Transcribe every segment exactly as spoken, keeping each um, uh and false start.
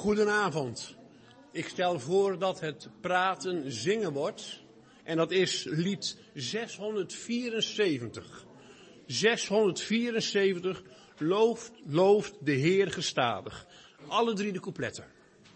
Goedenavond. Ik stel voor dat het praten zingen wordt. En dat is lied zeshonderdvierenzeventig. zeshonderdvierenzeventig, looft, looft de Heer gestadig. Alle drie de coupletten.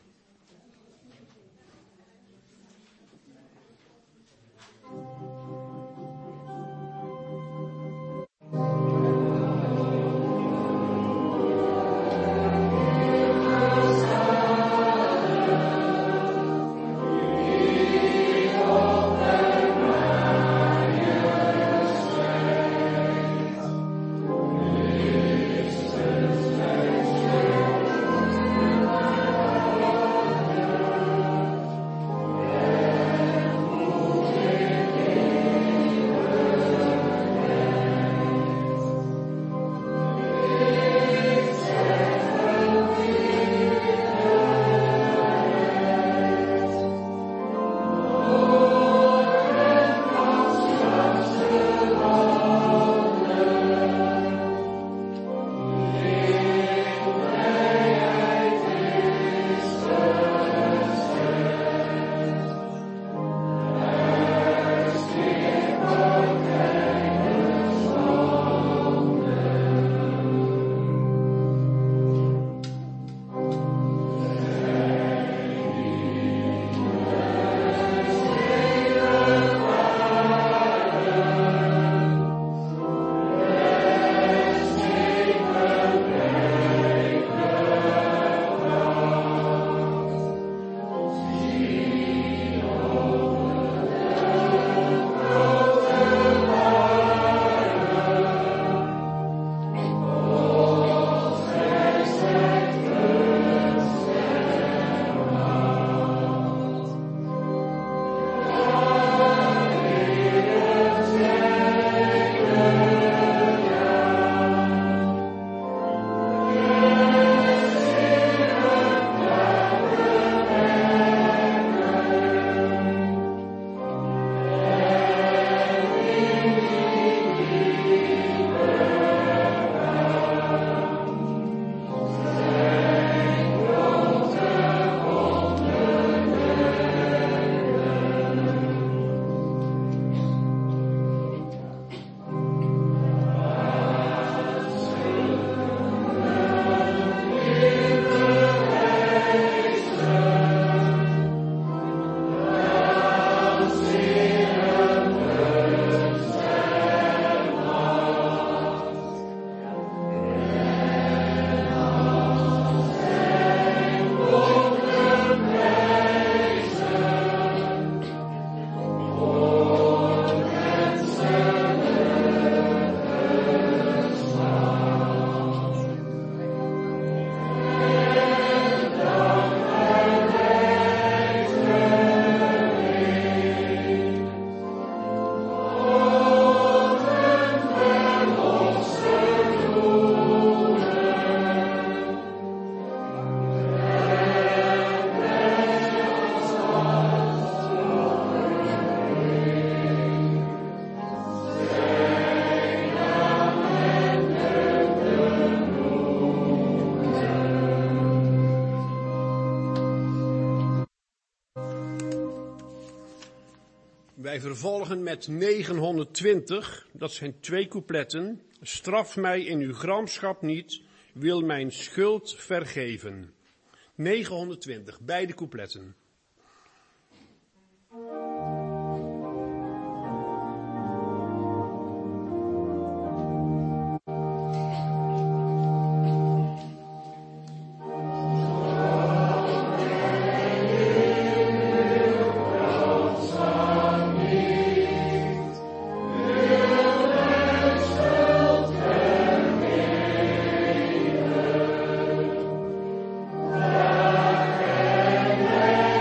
Wij vervolgen met negenhonderdtwintig, dat zijn twee coupletten. Straf mij in uw gramschap niet, wil mijn schuld vergeven. negenhonderdtwintig, beide coupletten. Yeah.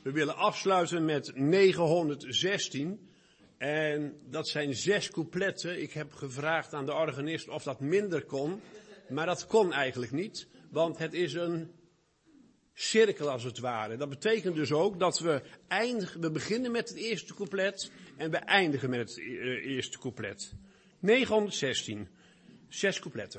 We willen afsluiten met negenhonderdzestien. En dat zijn zes coupletten. Ik heb gevraagd aan de organist of dat minder kon. Maar dat kon eigenlijk niet. Want het is een cirkel als het ware. Dat betekent dus ook dat we eindigen, we beginnen met het eerste couplet en we eindigen met het eerste couplet. negenhonderdzestien. Zes coupletten.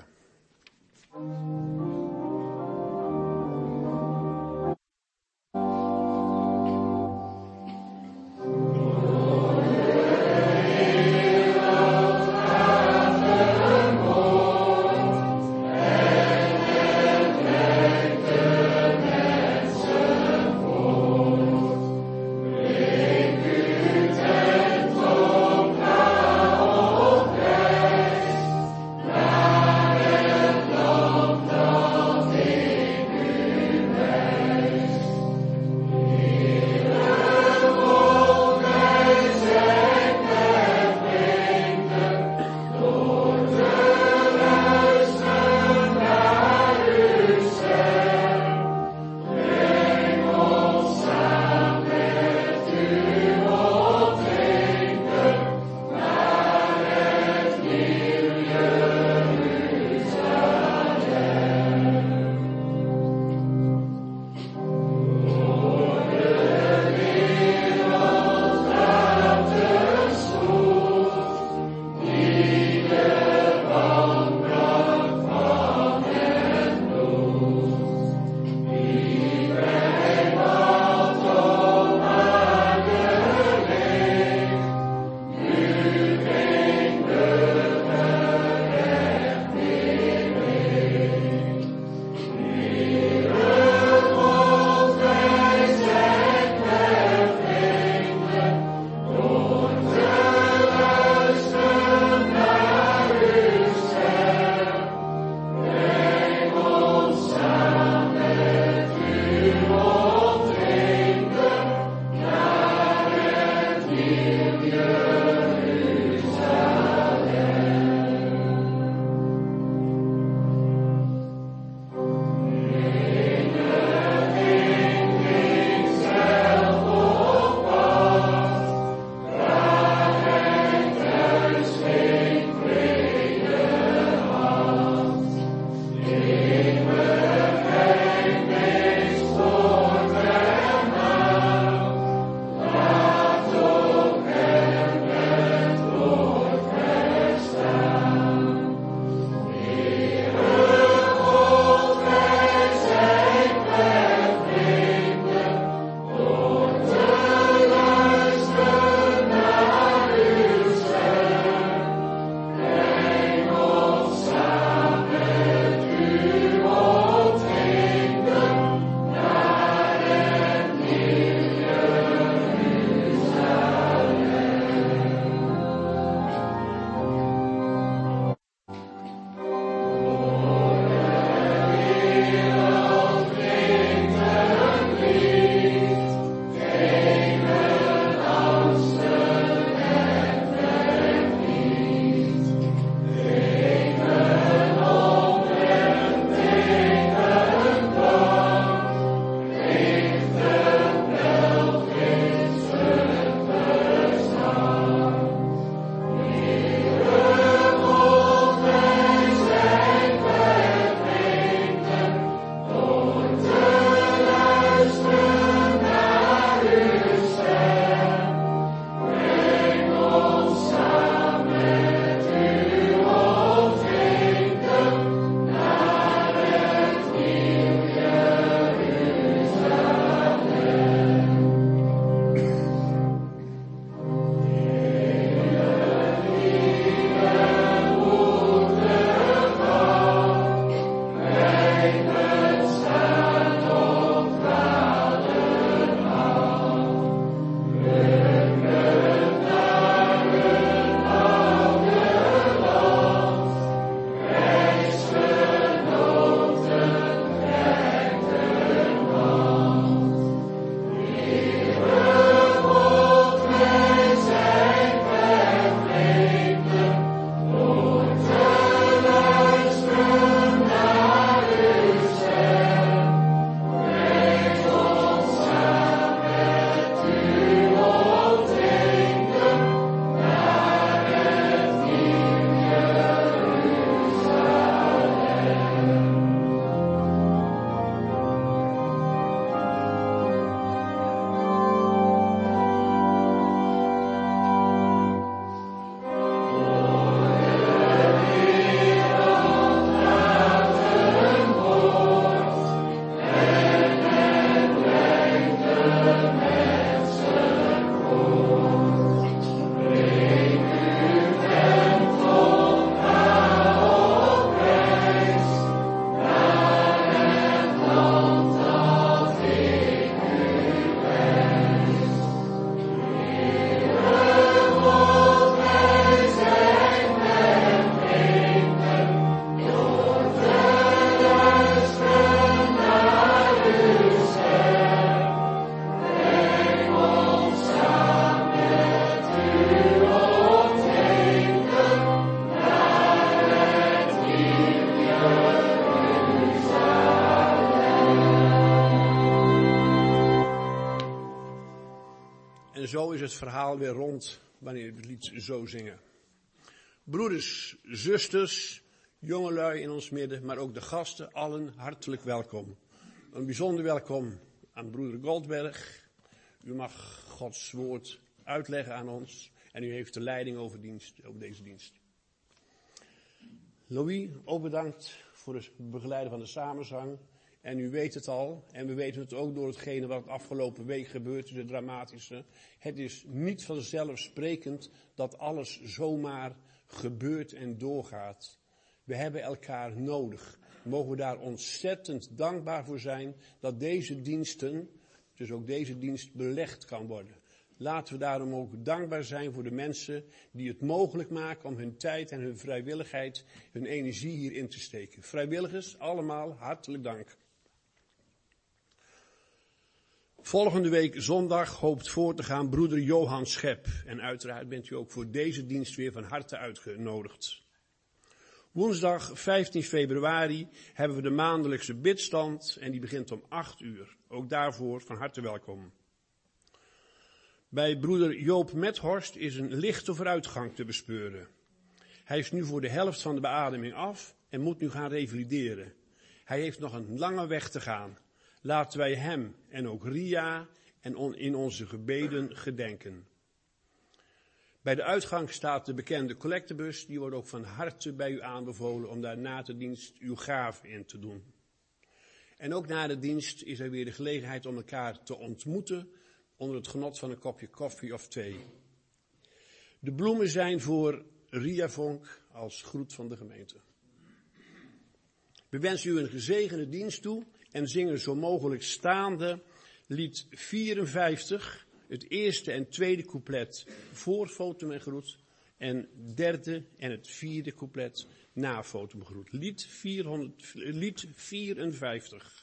Love En zo is het verhaal weer rond wanneer we het lied zo zingen. Broeders, zusters, jongelui in ons midden, maar ook de gasten, allen hartelijk welkom. Een bijzonder welkom aan broeder Goldberg. U mag Gods woord uitleggen aan ons en u heeft de leiding over, dienst, over deze dienst. Louis, ook bedankt voor het begeleiden van de samenzang. En u weet het al, en we weten het ook door hetgene wat afgelopen week gebeurd is, het dramatische. Het is niet vanzelfsprekend dat alles zomaar gebeurt en doorgaat. We hebben elkaar nodig. Mogen we daar ontzettend dankbaar voor zijn dat deze diensten, dus ook deze dienst, belegd kan worden. Laten we daarom ook dankbaar zijn voor de mensen die het mogelijk maken om hun tijd en hun vrijwilligheid, hun energie hierin te steken. Vrijwilligers, allemaal hartelijk dank. Volgende week zondag hoopt voor te gaan broeder Johan Schep. En uiteraard bent u ook voor deze dienst weer van harte uitgenodigd. Woensdag vijftien februari hebben we de maandelijkse bidstand en die begint om acht uur. Ook daarvoor van harte welkom. Bij broeder Joop Methorst is een lichte vooruitgang te bespeuren. Hij is nu voor de helft van de beademing af en moet nu gaan revalideren. Hij heeft nog een lange weg te gaan. Laten wij hem en ook Ria en on, in onze gebeden gedenken. Bij de uitgang staat de bekende collectebus. Die wordt ook van harte bij u aanbevolen om daar na de dienst uw gave in te doen. En ook na de dienst is er weer de gelegenheid om elkaar te ontmoeten onder het genot van een kopje koffie of thee. De bloemen zijn voor Ria Vonk als groet van de gemeente. We wensen u een gezegende dienst toe en zingen zo mogelijk staande lied vierenvijftig, het eerste en tweede couplet voor Fotum en Groet en derde en het vierde couplet na Fotum en Groet. Lied, vierhonderd, lied vierenvijftig.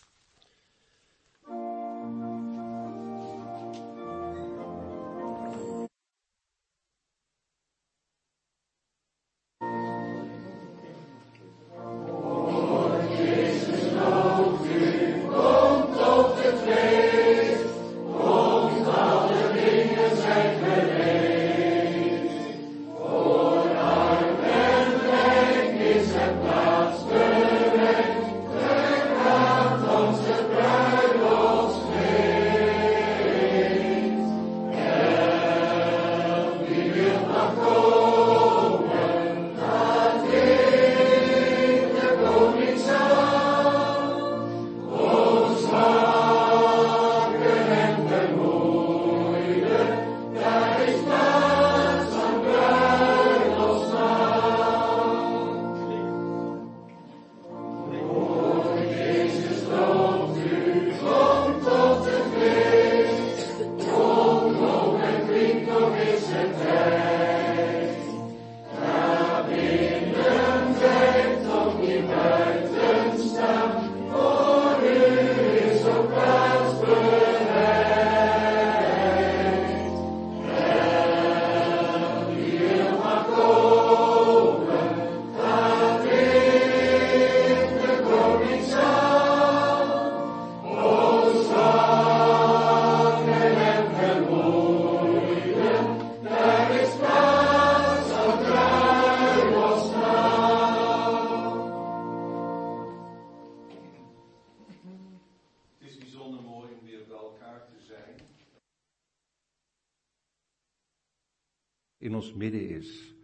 In ons midden is.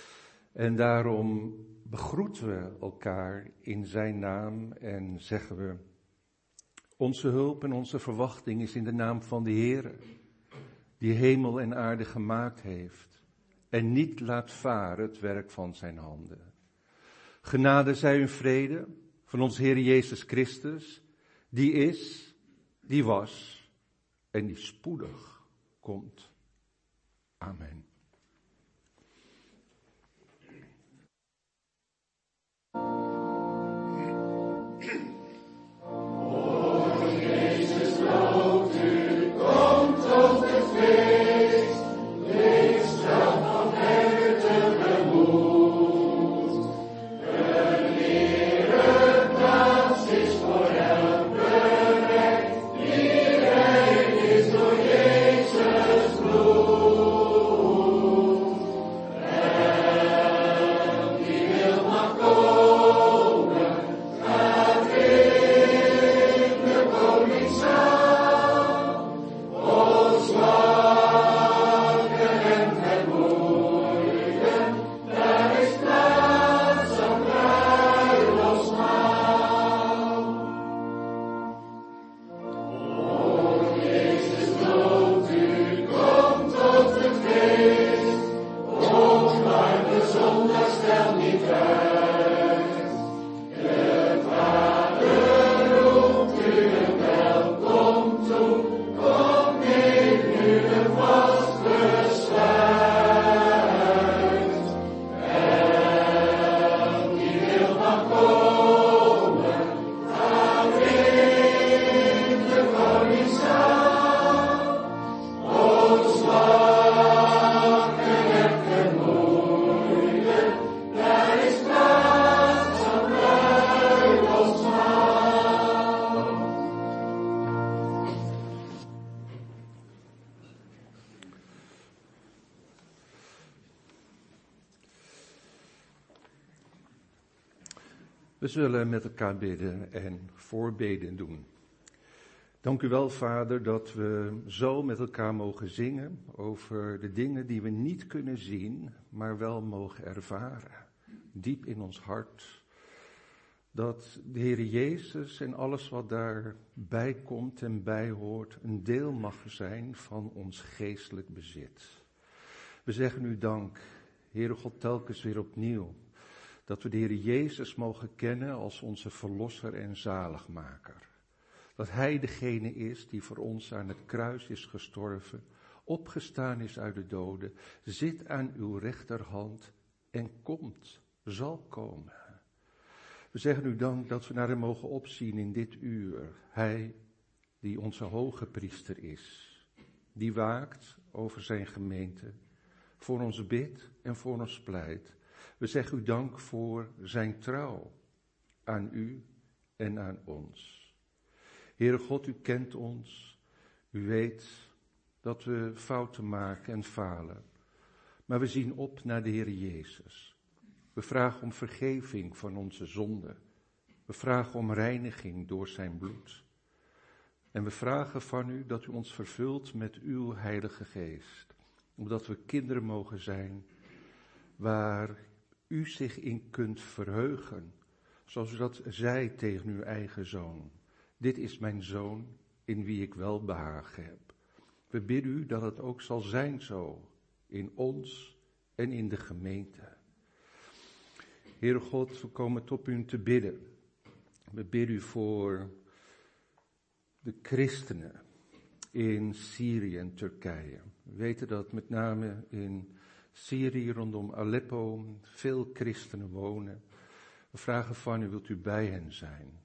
En daarom begroeten we elkaar in zijn naam en zeggen we: onze hulp en onze verwachting is in de naam van de Heere, die hemel en aarde gemaakt heeft en niet laat varen het werk van zijn handen. Genade zij u vrede van onze Heer Jezus Christus, die is, die was en die spoedig komt. Amen. Jezus We zullen met elkaar bidden en voorbeden doen. Dank u wel, Vader, dat we zo met elkaar mogen zingen over de dingen die we niet kunnen zien, maar wel mogen ervaren. Diep in ons hart. Dat de Heer Jezus en alles wat daarbij komt en bij hoort, een deel mag zijn van ons geestelijk bezit. We zeggen u dank, Heere God, telkens weer opnieuw. Dat we de Heer Jezus mogen kennen als onze verlosser en zaligmaker. Dat Hij degene is die voor ons aan het kruis is gestorven, opgestaan is uit de doden, zit aan uw rechterhand en komt, zal komen. We zeggen u dank dat we naar hem mogen opzien in dit uur. Hij die onze hoge priester is, die waakt over zijn gemeente, voor ons bidt en voor ons pleit. We zeggen u dank voor zijn trouw aan u en aan ons. Heere God, u kent ons, u weet dat we fouten maken en falen, maar we zien op naar de Heer Jezus. We vragen om vergeving van onze zonden. We vragen om reiniging door zijn bloed. En we vragen van u dat u ons vervult met uw Heilige Geest, omdat we kinderen mogen zijn waar u zich in kunt verheugen, zoals u dat zei tegen uw eigen zoon. Dit is mijn zoon in wie ik welbehagen heb. We bidden u dat het ook zal zijn zo in ons en in de gemeente. Heere God, we komen tot u te bidden. We bidden u voor de christenen in Syrië en Turkije. We weten dat met name in Syrië rondom Aleppo veel christenen wonen. We vragen van u, wilt u bij hen zijn?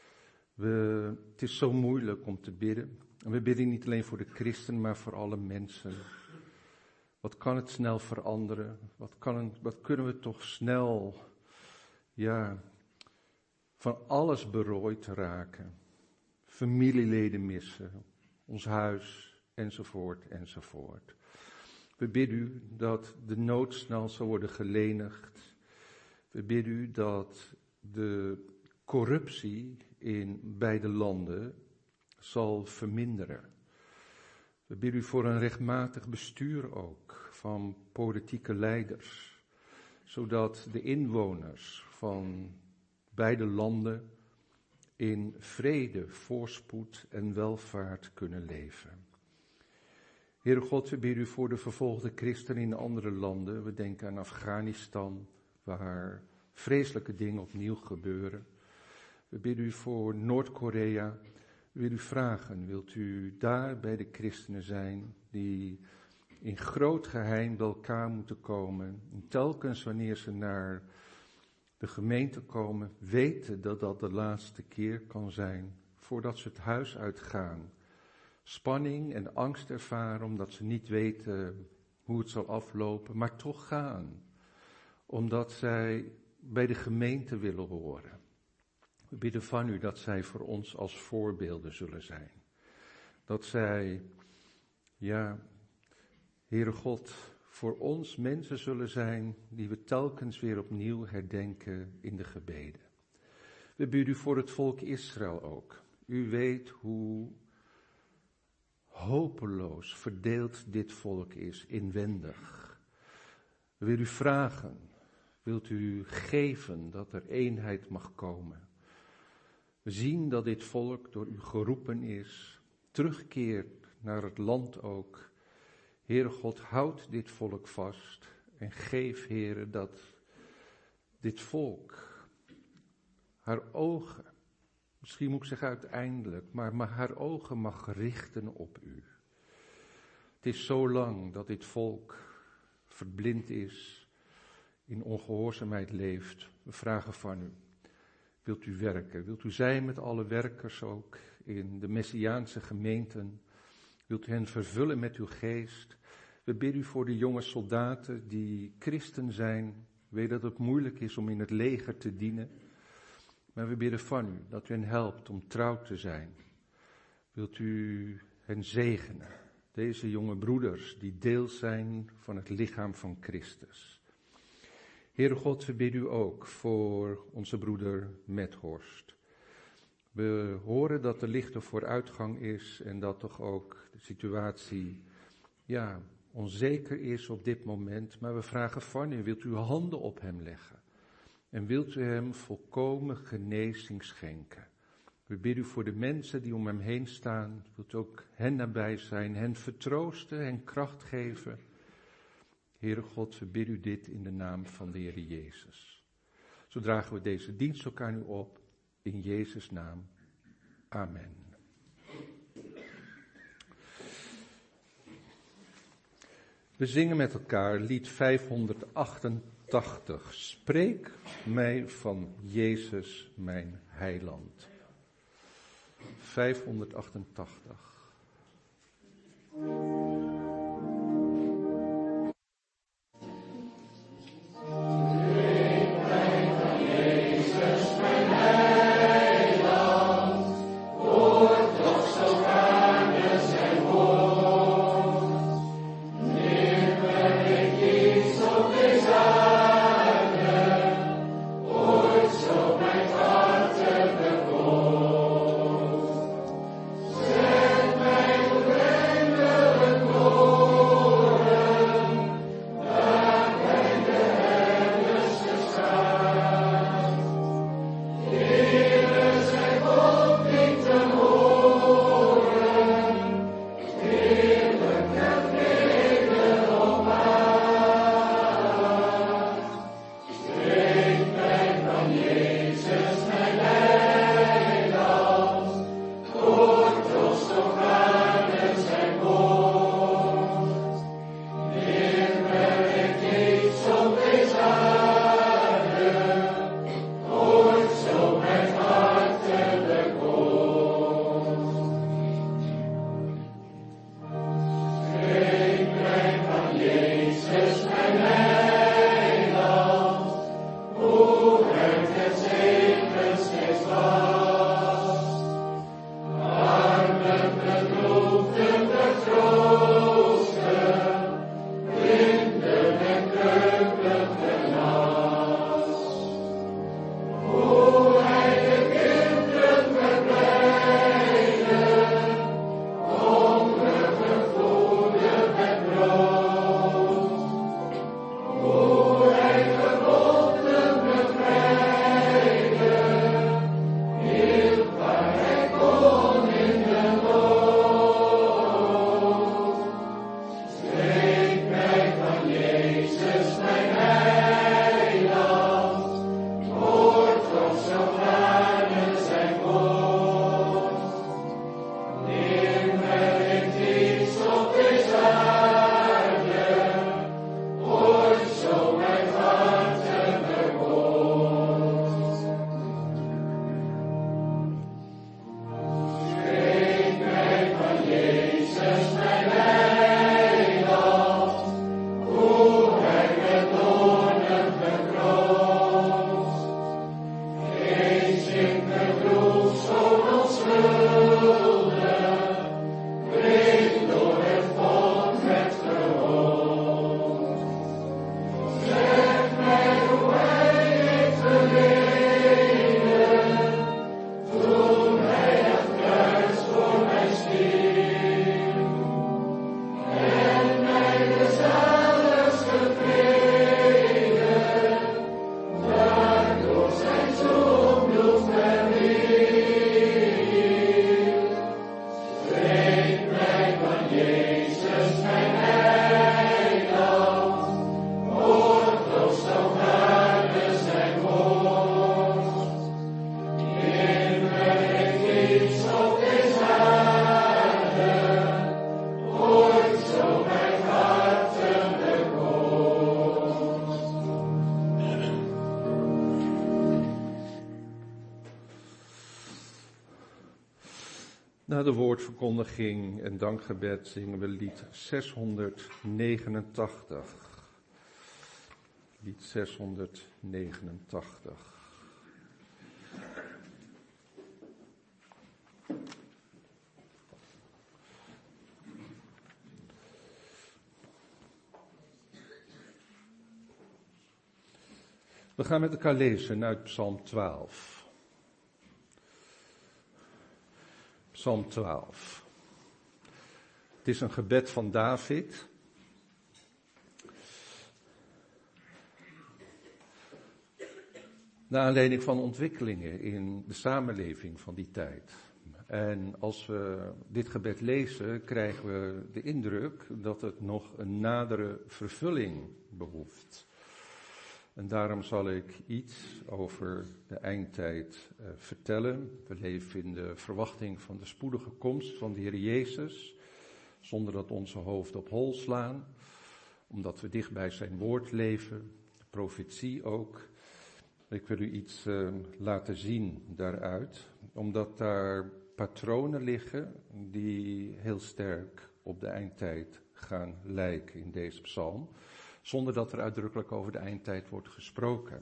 We, het is zo moeilijk om te bidden. En we bidden niet alleen voor de christenen, maar voor alle mensen. Wat kan het snel veranderen? Wat, kan het, wat kunnen we toch snel, ja, van alles berooid raken? Familieleden missen, ons huis, enzovoort, enzovoort. We bidden u dat de nood snel zal worden gelenigd. We bidden u dat de corruptie in beide landen zal verminderen. We bidden u voor een rechtmatig bestuur ook van politieke leiders, zodat de inwoners van beide landen in vrede, voorspoed en welvaart kunnen leven. Heere God, we bidden u voor de vervolgde christenen in andere landen. We denken aan Afghanistan, waar vreselijke dingen opnieuw gebeuren. We bidden u voor Noord-Korea. We willen u vragen, wilt u daar bij de christenen zijn die in groot geheim bij elkaar moeten komen. En telkens wanneer ze naar de gemeente komen, weten dat dat de laatste keer kan zijn voordat ze het huis uitgaan. Spanning en angst ervaren omdat ze niet weten hoe het zal aflopen, maar toch gaan. Omdat zij bij de gemeente willen horen. We bidden van u dat zij voor ons als voorbeelden zullen zijn. Dat zij, ja, Heere God, voor ons mensen zullen zijn die we telkens weer opnieuw herdenken in de gebeden. We bidden u voor het volk Israël ook. U weet hoe hopeloos verdeeld dit volk is inwendig. We willen u vragen, wilt u geven dat er eenheid mag komen. We zien dat dit volk door u geroepen is, terugkeert naar het land ook. Heere God, houd dit volk vast en geef, Heere, dat dit volk haar ogen, misschien moet ik zeggen uiteindelijk, maar, maar haar ogen mag richten op u. Het is zo lang dat dit volk verblind is, in ongehoorzaamheid leeft. We vragen van u, wilt u werken? Wilt u zijn met alle werkers ook in de Messiaanse gemeenten? Wilt u hen vervullen met uw geest? We bidden u voor de jonge soldaten die christen zijn. Weet dat het moeilijk is om in het leger te dienen. Maar we bidden van u dat u hen helpt om trouw te zijn. Wilt u hen zegenen? Deze jonge broeders die deel zijn van het lichaam van Christus. Heere God, we bidden u ook voor onze broeder Methorst. We horen dat er lichte vooruitgang is en dat toch ook de situatie, ja, onzeker is op dit moment. Maar we vragen van u, wilt u uw handen op hem leggen? En wilt u hem volkomen genezing schenken? We bidden u voor de mensen die om hem heen staan. Wilt u ook hen nabij zijn, hen vertroosten, hen kracht geven? Heere God, we bidden u dit in de naam van de Heer Jezus. Zo dragen we deze dienst ook aan u op, in Jezus' naam. Amen. We zingen met elkaar lied vijfhonderdachtentachtig. Spreek mij van Jezus, mijn heiland. vijfhonderdachtentachtig. Na de woordverkondiging en dankgebed zingen we lied zeshonderdnegenentachtig. Lied zeshonderdnegenentachtig. We gaan met elkaar lezen uit Psalm twaalf. Psalm twaalf. Het is een gebed van David. Naar aanleiding van ontwikkelingen in de samenleving van die tijd. En als we dit gebed lezen, krijgen we de indruk dat het nog een nadere vervulling behoeft. En daarom zal ik iets over de eindtijd uh, vertellen. We leven in de verwachting van de spoedige komst van de Heer Jezus, zonder dat onze hoofden op hol slaan, omdat we dicht bij zijn woord leven, de profetie ook. Ik wil u iets uh, laten zien daaruit, omdat daar patronen liggen die heel sterk op de eindtijd gaan lijken in deze psalm, zonder dat er uitdrukkelijk over de eindtijd wordt gesproken.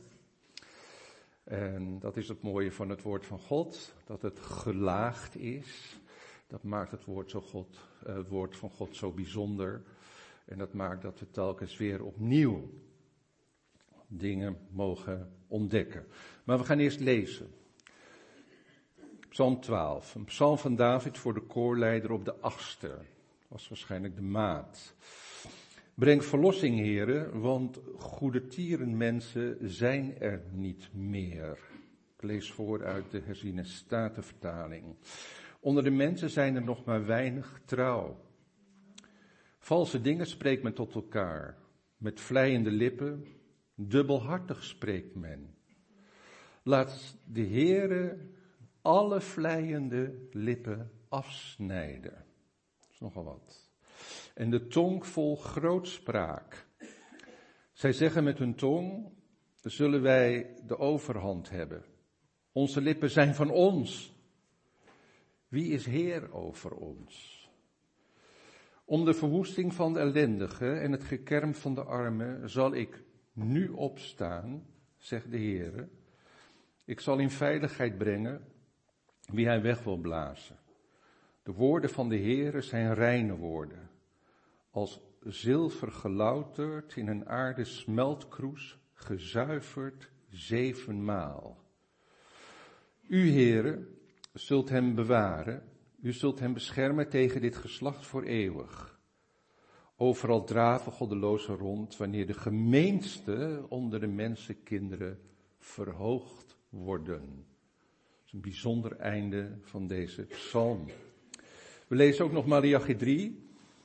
En dat is het mooie van het woord van God, dat het gelaagd is. Dat maakt het woord, zo God, uh, het woord van God zo bijzonder. En dat maakt dat we telkens weer opnieuw dingen mogen ontdekken. Maar we gaan eerst lezen. Psalm twaalf, een psalm van David voor de koorleider op de achtste. Dat was waarschijnlijk de maat. Breng verlossing, heren, want goedertieren mensen zijn er niet meer. Ik lees voor uit de herziene statenvertaling. Onder de mensen zijn er nog maar weinig trouw. Valse dingen spreekt men tot elkaar. Met vleiende lippen, dubbelhartig spreekt men. Laat de Heere alle vleiende lippen afsnijden. Dat is nogal wat. En de tong vol grootspraak. Zij zeggen met hun tong, zullen wij de overhand hebben. Onze lippen zijn van ons. Wie is Heer over ons? Om de verwoesting van de ellendige en het gekerm van de armen zal ik nu opstaan, zegt de Heer. Ik zal in veiligheid brengen wie hij weg wil blazen. De woorden van de Heer zijn reine woorden. Als zilver gelouterd in een aarde smeltkroes, gezuiverd zevenmaal. U, Heere, zult hem bewaren, u zult hem beschermen tegen dit geslacht voor eeuwig. Overal draven goddelozen rond, wanneer de gemeenste onder de mensenkinderen verhoogd worden. Dat is een bijzonder einde van deze psalm. We lezen ook nog Maleachi drie.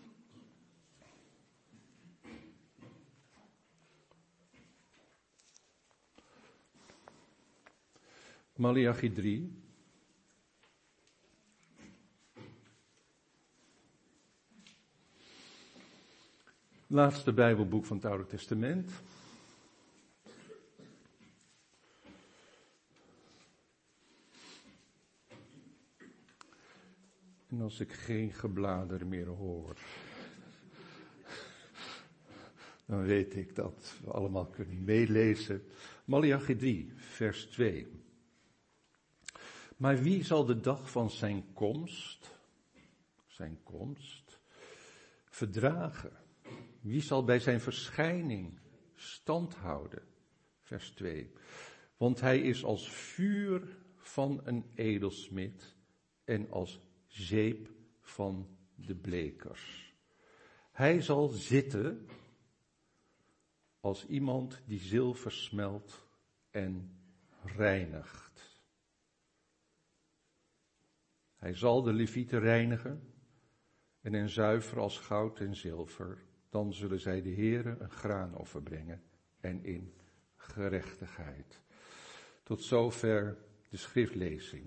Maleachi drie. Laatste Bijbelboek van het Oude Testament. En als ik geen geblader meer hoor, dan weet ik dat we allemaal kunnen meelezen. Maleachi drie, vers twee. Maar wie zal de dag van zijn komst, zijn komst, verdragen? Wie zal bij zijn verschijning stand houden? Vers twee. Want hij is als vuur van een edelsmid en als zeep van de blekers. Hij zal zitten als iemand die zilver smelt en reinigt. Hij zal de levieten reinigen en hen zuiveren als goud en zilver. Dan zullen zij de Heere een graanoffer brengen en in gerechtigheid. Tot zover de schriftlezing.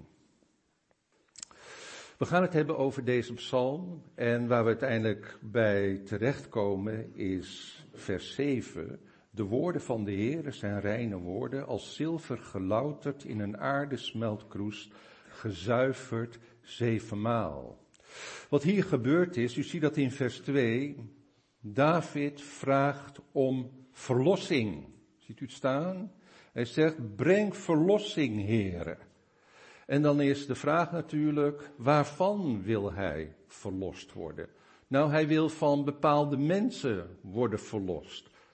We gaan het hebben over deze psalm en waar we uiteindelijk bij terechtkomen is vers zeven. De woorden van de Heere zijn reine woorden, als zilver gelouterd in een aarde smeltkroes, gezuiverd zevenmaal. Wat hier gebeurd is, u ziet dat in vers twee, David vraagt om verlossing. Ziet u het staan? Hij zegt, breng verlossing, Heere. En dan is de vraag natuurlijk, waarvan wil hij verlost worden? Nou, hij wil van bepaalde mensen worden verlost.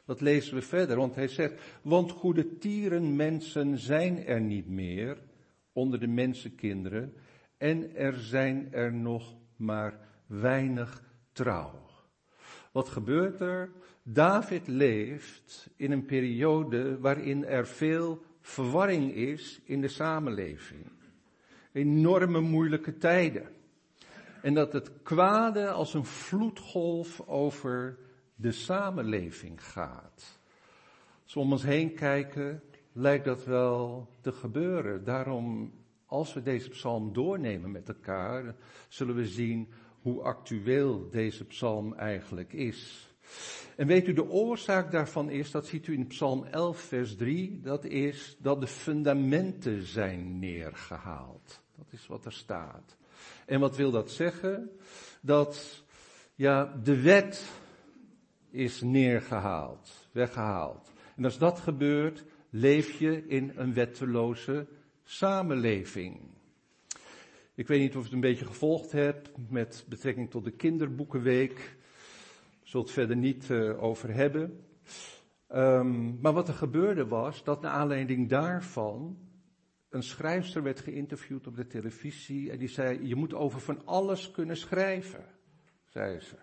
Dat lezen we verder, want hij zegt, want goede tierenmensen zijn er niet meer onder de mensenkinderen en er zijn er nog maar weinig trouw. Wat gebeurt er? David leeft in een periode waarin er veel verwarring is in de samenleving. Enorme moeilijke tijden. En dat het kwade als een vloedgolf over de samenleving gaat. Als we om ons heen kijken, lijkt dat wel te gebeuren. Daarom, als we deze psalm doornemen met elkaar, zullen we zien hoe actueel deze psalm eigenlijk is. En weet u, de oorzaak daarvan is, dat ziet u in psalm elf vers drie, dat is dat de fundamenten zijn neergehaald. Dat is wat er staat. En wat wil dat zeggen? Dat, ja, de wet is neergehaald, weggehaald. En als dat gebeurt, leef je in een wetteloze samenleving. Ik weet niet of je het een beetje gevolgd hebt met betrekking tot de kinderboekenweek. Daar zult het verder niet uh, over hebben. Um, maar wat er gebeurde was, dat naar aanleiding daarvan een schrijfster werd geïnterviewd op de televisie. En die zei, je moet over van alles kunnen schrijven, zei ze.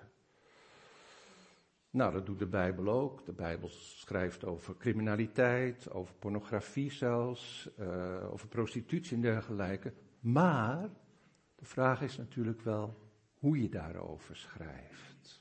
Nou, dat doet de Bijbel ook. De Bijbel schrijft over criminaliteit, over pornografie zelfs, uh, over prostitutie en dergelijke. Maar de vraag is natuurlijk wel hoe je daarover schrijft.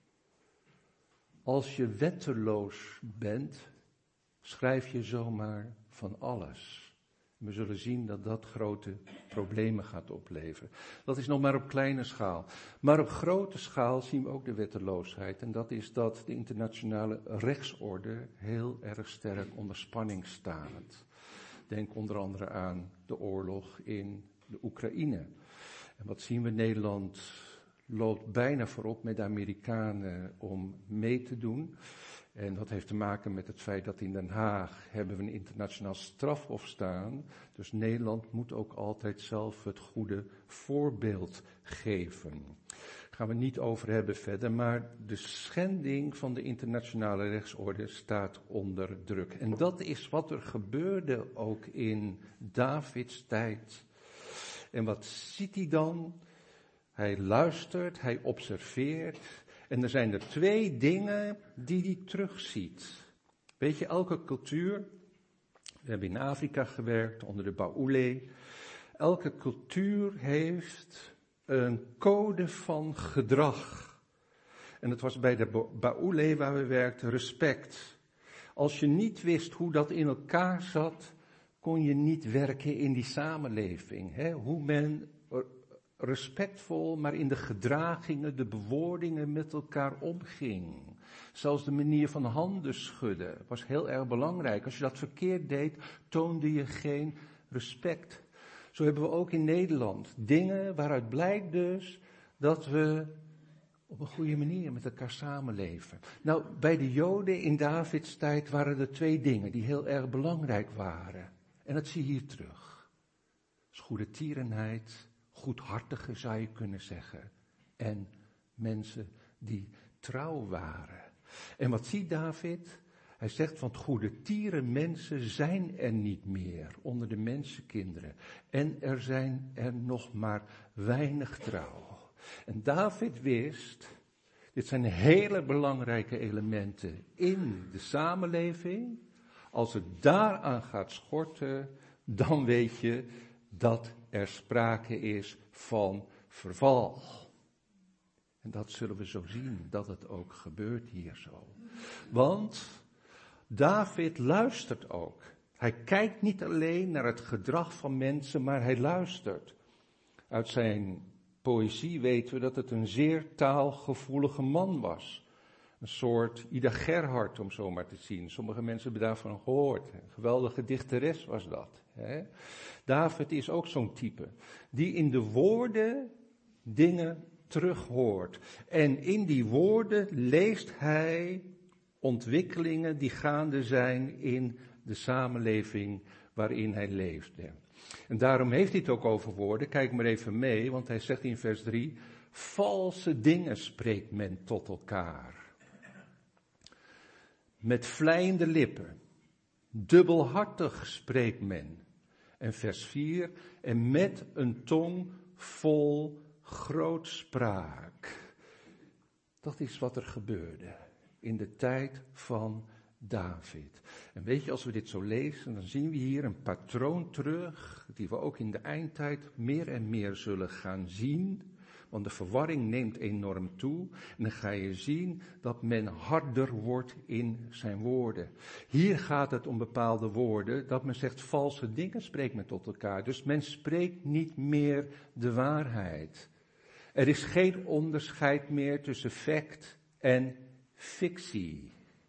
Als je wetteloos bent, schrijf je zomaar van alles. We zullen zien dat dat grote problemen gaat opleveren. Dat is nog maar op kleine schaal. Maar op grote schaal zien we ook de wetteloosheid. En dat is dat de internationale rechtsorde heel erg sterk onder spanning staat. Denk onder andere aan de oorlog in de Oekraïne. En wat zien we? Nederland loopt bijna voorop met de Amerikanen om mee te doen. En dat heeft te maken met het feit dat in Den Haag hebben we een internationaal strafhof staan. Dus Nederland moet ook altijd zelf het goede voorbeeld geven. Daar gaan we niet over hebben verder, maar de schending van de internationale rechtsorde staat onder druk. En dat is wat er gebeurde ook in Davids tijd. En wat ziet hij dan? Hij luistert, hij observeert. En er zijn er twee dingen die hij terugziet. Weet je, elke cultuur, we hebben in Afrika gewerkt onder de Baoulé. Elke cultuur heeft een code van gedrag. En het was bij de Baoulé waar we werkten respect. Als je niet wist hoe dat in elkaar zat, kon je niet werken in die samenleving. Hè? Hoe men respectvol, maar in de gedragingen, de bewoordingen met elkaar omging. Zelfs de manier van handen schudden was heel erg belangrijk. Als je dat verkeerd deed, toonde je geen respect. Zo hebben we ook in Nederland dingen waaruit blijkt dus dat we op een goede manier met elkaar samenleven. Nou, bij de Joden in Davids tijd waren er twee dingen die heel erg belangrijk waren. En dat zie je hier terug. Dat is goede tierenheid, goedhartige zou je kunnen zeggen. En mensen die trouw waren. En wat ziet David? Hij zegt, want goede tierenmensen zijn er niet meer onder de mensenkinderen. En er zijn er nog maar weinig trouw. En David wist, dit zijn hele belangrijke elementen in de samenleving. Als het daaraan gaat schorten, dan weet je dat er sprake is van verval. En dat zullen we zo zien, dat het ook gebeurt hier zo. Want David luistert ook. Hij kijkt niet alleen naar het gedrag van mensen, maar hij luistert. Uit zijn poëzie weten we dat het een zeer taalgevoelige man was. Een soort Ida Gerhard, om zo maar te zien. Sommige mensen hebben daarvan gehoord. Een geweldige dichteres was dat. Hè? David is ook zo'n type, die in de woorden dingen terughoort. En in die woorden leest hij ontwikkelingen die gaande zijn in de samenleving waarin hij leefde. En daarom heeft hij het ook over woorden. Kijk maar even mee, want hij zegt in vers drie, valse dingen spreekt men tot elkaar. met vleiende lippen. Dubbelhartig spreekt men. En vers vier, en met een tong vol grootspraak. Dat is wat er gebeurde in de tijd van David. En weet je, als we dit zo lezen, dan zien we hier een patroon terug, die we ook in de eindtijd meer en meer zullen gaan zien. Want de verwarring neemt enorm toe. En dan ga je zien dat men harder wordt in zijn woorden. Hier gaat het om bepaalde woorden, dat men zegt valse dingen spreekt men tot elkaar. Dus men spreekt niet meer de waarheid. Er is geen onderscheid meer tussen feit en fictie.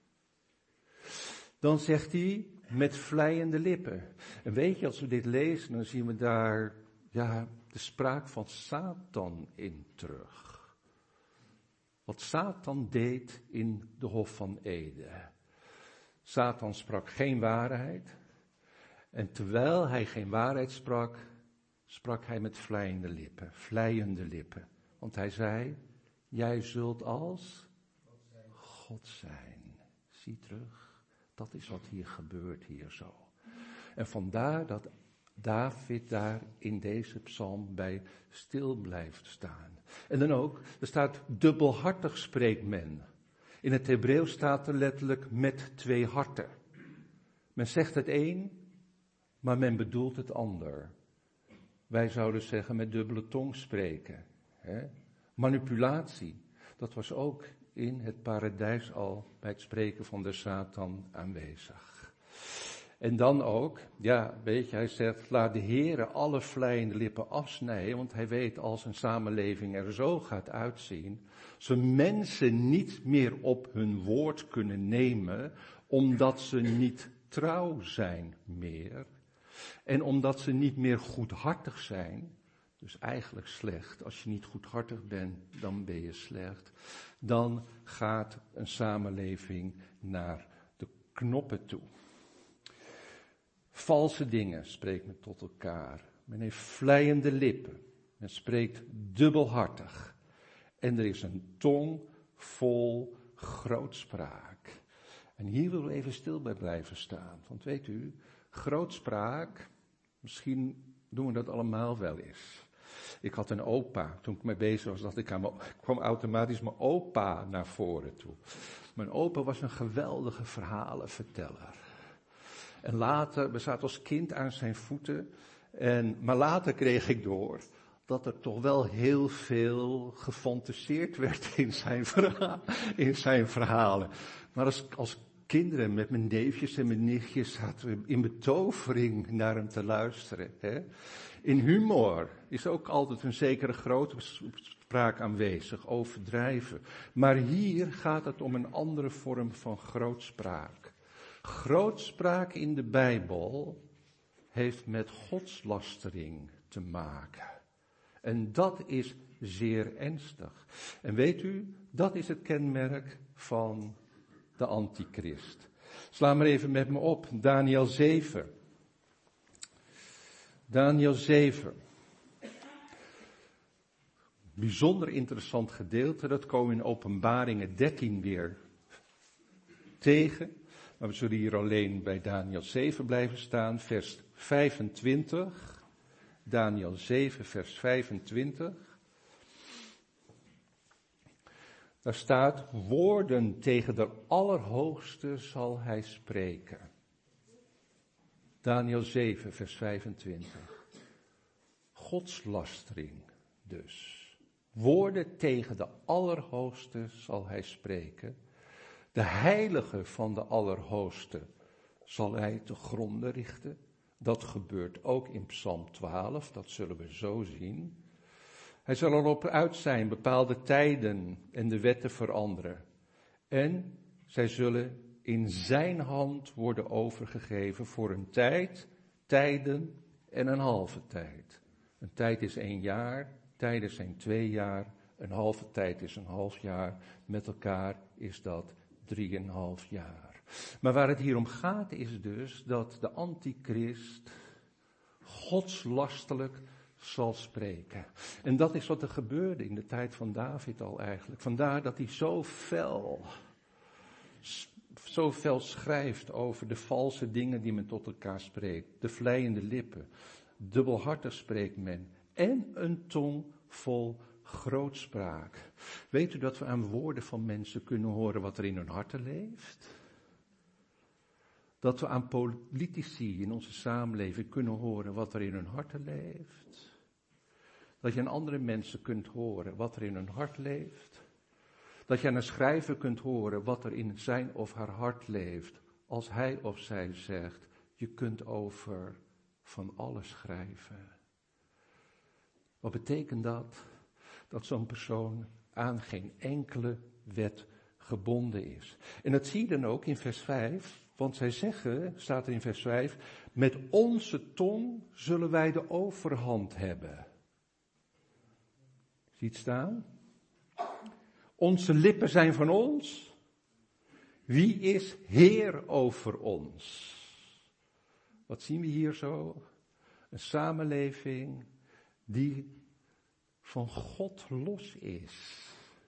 Dan zegt hij met vleiende lippen. En weet je, als we dit lezen, dan zien we daar ja, de spraak van Satan in terug. Wat Satan deed in de Hof van Eden. Satan sprak geen waarheid. En terwijl hij geen waarheid sprak, sprak hij met vleiende lippen, vleiende lippen. Want hij zei, jij zult als God zijn. Zie terug, dat is wat hier gebeurt hier zo. En vandaar dat David daar in deze psalm bij stil blijft staan. En dan ook, er staat dubbelhartig spreekt men. In het Hebreeuws staat er letterlijk met twee harten. Men zegt het een, maar men bedoelt het ander. Wij zouden zeggen met dubbele tong spreken. Hè? Manipulatie, dat was ook in het paradijs al bij het spreken van de Satan aanwezig. En dan ook, ja, weet je, hij zegt, laat de Heere alle vleiende lippen afsnijden, want hij weet als een samenleving er zo gaat uitzien, ze mensen niet meer op hun woord kunnen nemen, omdat ze niet trouw zijn meer, en omdat ze niet meer goedhartig zijn, dus eigenlijk slecht, als je niet goedhartig bent, dan ben je slecht, dan gaat een samenleving naar de knoppen toe. Valse dingen spreekt men tot elkaar. Men heeft vleiende lippen. Men spreekt dubbelhartig. En er is een tong vol grootspraak. En hier willen we even stil bij blijven staan. Want weet u, grootspraak, misschien doen we dat allemaal wel eens. Ik had een opa, toen ik mee bezig was, dacht ik aan mijn, kwam automatisch mijn opa naar voren toe. Mijn opa was een geweldige verhalenverteller. En later, we zaten als kind aan zijn voeten, en, maar later kreeg ik door dat er toch wel heel veel gefantaseerd werd in zijn, verha- in zijn verhalen. Maar als, als kinderen met mijn neefjes en mijn nichtjes zaten we in betovering naar hem te luisteren. Hè. In humor is ook altijd een zekere grootspraak aanwezig, overdrijven. Maar hier gaat het om een andere vorm van grootspraak. Grootspraak in de Bijbel heeft met godslastering te maken. En dat is zeer ernstig. En weet u, dat is het kenmerk van de antichrist. Sla maar even met me op, Daniel zeven. Daniel zeven. Bijzonder interessant gedeelte, dat komen we in Openbaringen dertien weer tegen. Maar we zullen hier alleen bij Daniel zeven blijven staan, vers vijfentwintig. Daniel zeven, vers vijfentwintig. Daar staat, woorden tegen de Allerhoogste zal hij spreken. Daniel zeven, vers vijfentwintig. Godslastering dus. Woorden tegen de Allerhoogste zal hij spreken. De heilige van de Allerhoogste zal hij te gronde richten. Dat gebeurt ook in Psalm twaalf, dat zullen we zo zien. Hij zal erop uit zijn bepaalde tijden en de wetten veranderen. En zij zullen in zijn hand worden overgegeven voor een tijd, tijden en een halve tijd. Een tijd is één jaar, tijden zijn twee jaar, een halve tijd is een half jaar. Met elkaar is dat drieënhalf jaar. Maar waar het hier om gaat is dus dat de antichrist godslastelijk zal spreken. En dat is wat er gebeurde in de tijd van David al eigenlijk. Vandaar dat hij zo fel zoveel schrijft over de valse dingen die men tot elkaar spreekt, de vleiende lippen, dubbelhartig spreekt men en een tong vol grootspraak. Weet u dat we aan woorden van mensen kunnen horen wat er in hun harten leeft? Dat we aan politici in onze samenleving kunnen horen wat er in hun harten leeft? Dat je aan andere mensen kunt horen wat er in hun hart leeft? Dat je aan een schrijver kunt horen wat er in zijn of haar hart leeft, als hij of zij zegt, je kunt over van alles schrijven. Wat betekent dat? Dat zo'n persoon aan geen enkele wet gebonden is. En dat zie je dan ook in vers vijf, want zij zeggen, staat er in vers vijf, met onze tong zullen wij de overhand hebben. Zie je het staan? Onze lippen zijn van ons. Wie is Heer over ons? Wat zien we hier zo? Een samenleving die van God los is.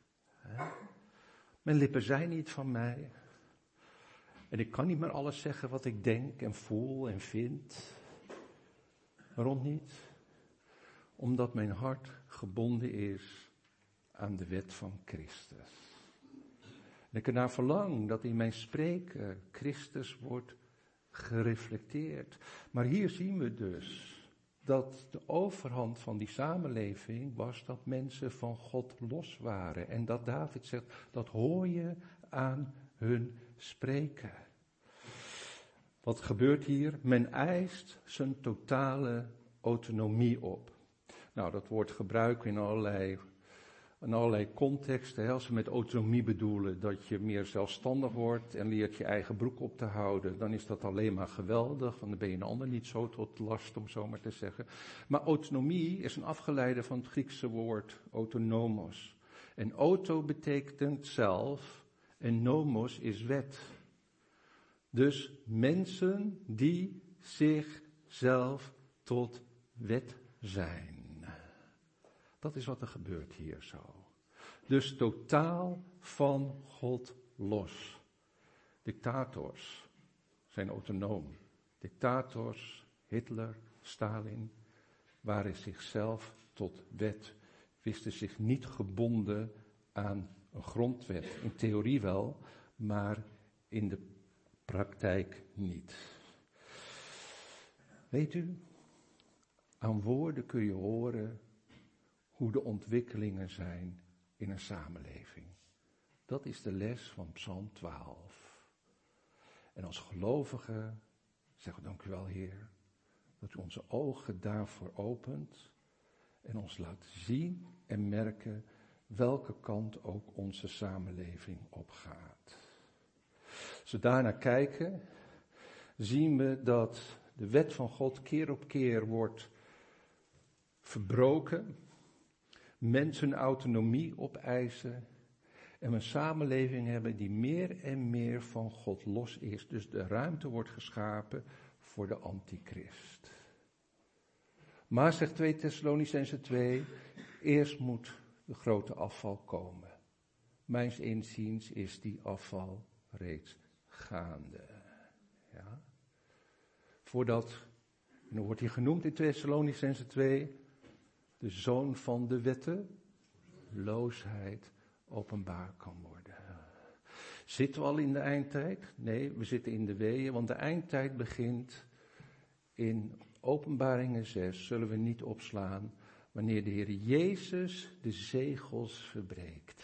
Mijn lippen zijn niet van mij. En ik kan niet meer alles zeggen wat ik denk en voel en vind. Waarom niet? Omdat mijn hart gebonden is aan de wet van Christus. En ik ernaar verlang dat in mijn spreken Christus wordt gereflecteerd. Maar hier zien we dus dat de overhand van die samenleving was dat mensen van God los waren. En dat David zegt, dat hoor je aan hun spreken. Wat gebeurt hier? Men eist zijn totale autonomie op. Nou, dat woord gebruiken we in allerlei, in allerlei contexten. Hè. Als we met autonomie bedoelen dat je meer zelfstandig wordt en leert je eigen broek op te houden, dan is dat alleen maar geweldig, want dan ben je een ander niet zo tot last, om zo maar te zeggen. Maar autonomie is een afgeleide van het Griekse woord autonomos. En auto betekent zelf en nomos is wet. Dus mensen die zichzelf tot wet zijn. Dat is wat er gebeurt hier zo. Dus totaal van God los. Dictators zijn autonoom. Dictators, Hitler, Stalin, waren zichzelf tot wet. Wisten zich niet gebonden aan een grondwet. In theorie wel, maar in de praktijk niet. Weet u, aan woorden kun je horen hoe de ontwikkelingen zijn in een samenleving. Dat is de les van Psalm twaalf. En als gelovigen zeggen we dank u wel, Heer, dat u onze ogen daarvoor opent en ons laat zien en merken welke kant ook onze samenleving opgaat. Als we daarnaar kijken, zien we dat de wet van God keer op keer wordt verbroken. Mensen autonomie opeisen en we een samenleving hebben die meer en meer van God los is. Dus de ruimte wordt geschapen voor de antichrist. Maar, zegt twee Thessalonicenzen twee, eerst moet de grote afval komen. Mijns inziens is die afval reeds gaande. Ja? Voordat, en dan wordt hij genoemd in twee Thessalonicenzen twee, de zoon van de wetteloosheid openbaar kan worden. Zitten we al in de eindtijd? Nee, we zitten in de weeën, want de eindtijd begint in Openbaringen zes, zullen we niet opslaan, wanneer de Heer Jezus de zegels verbreekt.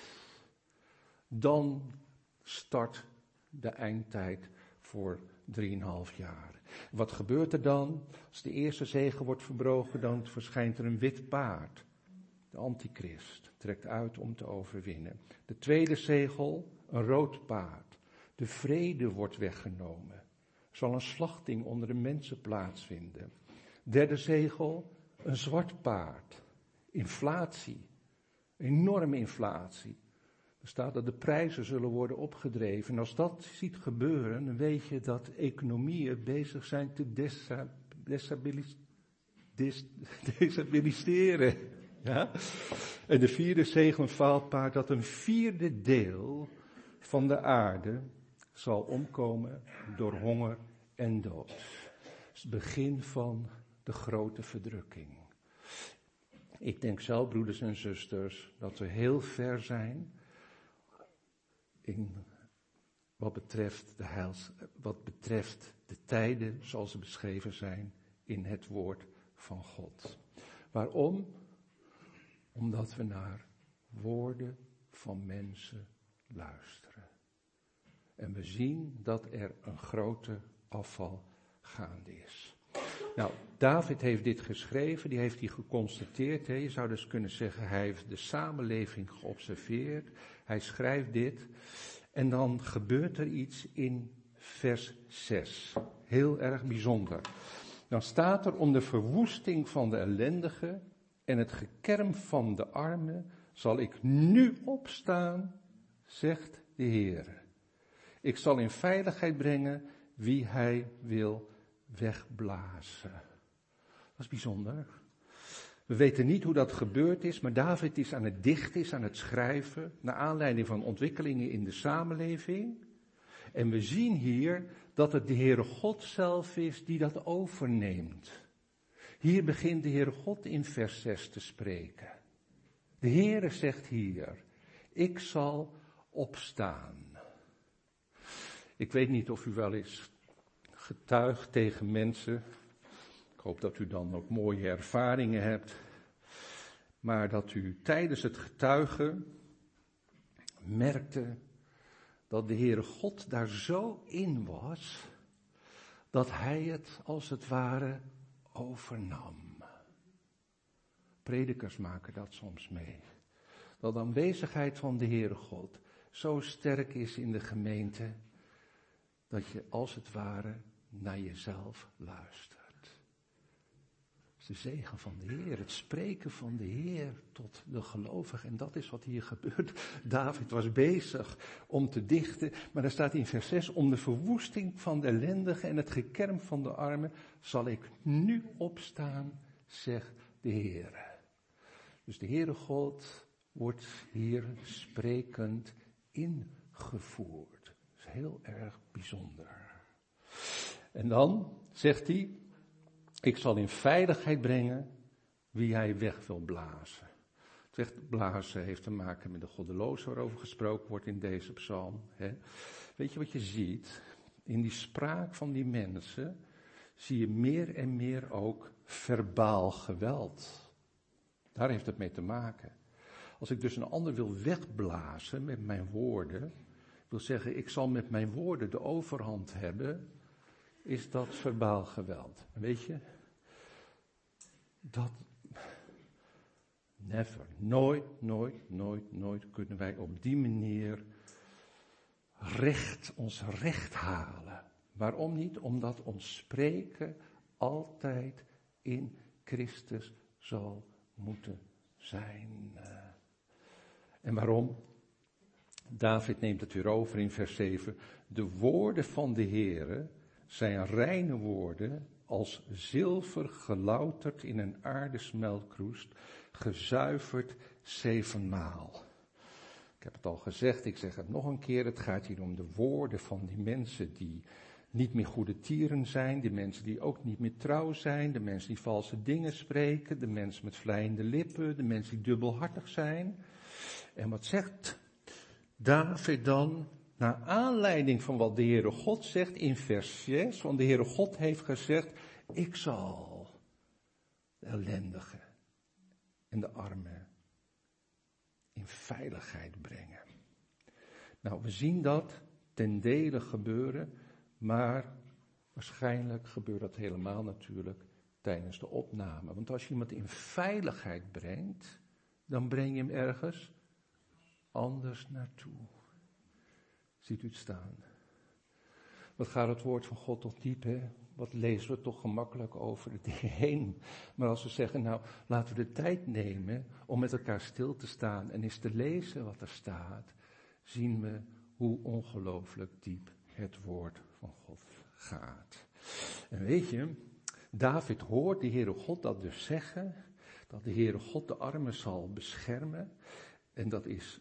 Dan start de eindtijd voor drieënhalf jaar. Wat gebeurt er dan? Als de eerste zegel wordt verbroken, dan verschijnt er een wit paard. De antichrist trekt uit om te overwinnen. De tweede zegel, een rood paard. De vrede wordt weggenomen. Er zal een slachting onder de mensen plaatsvinden. Derde zegel, een zwart paard. Inflatie. Enorme inflatie. Er staat dat de prijzen zullen worden opgedreven. En als dat ziet gebeuren, dan weet je dat economieën bezig zijn te desa, desabilis, des, desabiliseren. Ja? En de vierde zegel, een vaalpaard, dat een vierde deel van de aarde zal omkomen door honger en dood. Het is het begin van de grote verdrukking. Ik denk zelf, broeders en zusters, dat we heel ver zijn in wat betreft de heils, wat betreft de tijden zoals ze beschreven zijn in het woord van God. Waarom? Omdat we naar woorden van mensen luisteren. En we zien dat er een grote afval gaande is. Nou, David heeft dit geschreven, die heeft hij geconstateerd. Hè. Je zou dus kunnen zeggen, hij heeft de samenleving geobserveerd. Hij schrijft dit. En dan gebeurt er iets in vers zes. Heel erg bijzonder. Dan staat er om de verwoesting van de ellendige en het gekerm van de armen zal ik nu opstaan, zegt de Heer. Ik zal in veiligheid brengen wie hij wil wegblazen. Dat is bijzonder. We weten niet hoe dat gebeurd is, maar David is aan het dichten, is aan het schrijven, naar aanleiding van ontwikkelingen in de samenleving. En we zien hier dat het de Heere God zelf is die dat overneemt. Hier begint de Heere God in vers zes te spreken. De Heere zegt hier, ik zal opstaan. Ik weet niet of u wel eens getuigt tegen mensen. Ik hoop dat u dan ook mooie ervaringen hebt. Maar dat u tijdens het getuigen merkte dat de Heere God daar zo in was, dat hij het als het ware overnam. Predikers maken dat soms mee. Dat de aanwezigheid van de Heere God zo sterk is in de gemeente, dat je als het ware naar jezelf luistert. Het is de zegen van de Heer, het spreken van de Heer tot de gelovigen. En dat is wat hier gebeurt. David was bezig om te dichten, maar er staat in vers zes, om de verwoesting van de ellendigen en het gekerm van de armen zal ik nu opstaan, zegt de Heer. Dus de Heere God wordt hier sprekend ingevoerd. Dat is heel erg bijzonder. En dan zegt hij, ik zal in veiligheid brengen wie hij weg wil blazen. Het wegblazen heeft te maken met de goddelozen waarover gesproken wordt in deze psalm. Hè. Weet je wat je ziet? In die spraak van die mensen zie je meer en meer ook verbaal geweld. Daar heeft het mee te maken. Als ik dus een ander wil wegblazen met mijn woorden, wil zeggen ik zal met mijn woorden de overhand hebben, is dat verbaal geweld. Weet je, dat never, nooit, nooit, nooit, nooit kunnen wij op die manier recht, ons recht halen. Waarom niet? Omdat ons spreken altijd in Christus zal moeten zijn. En waarom? David neemt het weer over in vers zeven. De woorden van de Heere zijn reine woorden, als zilver gelouterd in een aardesmeltkroest, gezuiverd zevenmaal. Ik heb het al gezegd, ik zeg het nog een keer, het gaat hier om de woorden van die mensen die niet meer goede tieren zijn, de mensen die ook niet meer trouw zijn, de mensen die valse dingen spreken, de mensen met vleiende lippen, de mensen die dubbelhartig zijn. En wat zegt David dan? Naar aanleiding van wat de Heere God zegt in vers zes, want de Heere God heeft gezegd, ik zal de ellendigen en de armen in veiligheid brengen. Nou, we zien dat ten dele gebeuren, maar waarschijnlijk gebeurt dat helemaal natuurlijk tijdens de opname. Want als je iemand in veiligheid brengt, dan breng je hem ergens anders naartoe. Ziet u het staan? Wat gaat het woord van God toch diep, hè? Wat lezen we toch gemakkelijk over de dingen heen. Maar als we zeggen, nou, laten we de tijd nemen om met elkaar stil te staan en eens te lezen wat er staat, zien we hoe ongelooflijk diep het woord van God gaat. En weet je, David hoort de Heere God dat dus zeggen, dat de Heere God de armen zal beschermen. En dat is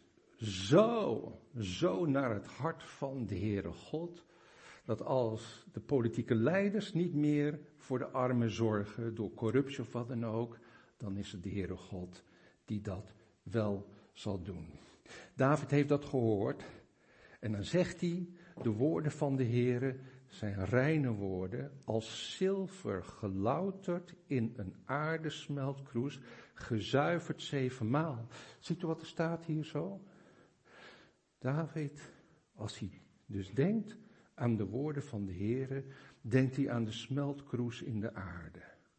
zo, zo naar het hart van de Heere God, dat als de politieke leiders niet meer voor de armen zorgen, door corruptie of wat dan ook, dan is het de Heere God die dat wel zal doen. David heeft dat gehoord en dan zegt hij, de woorden van de Heere zijn reine woorden, als zilver gelouterd in een aardesmeltkroes, gezuiverd zevenmaal. Ziet u wat er staat hier zo? David, als hij dus denkt aan de woorden van de Heere, denkt hij aan de smeltkroes in de aarde.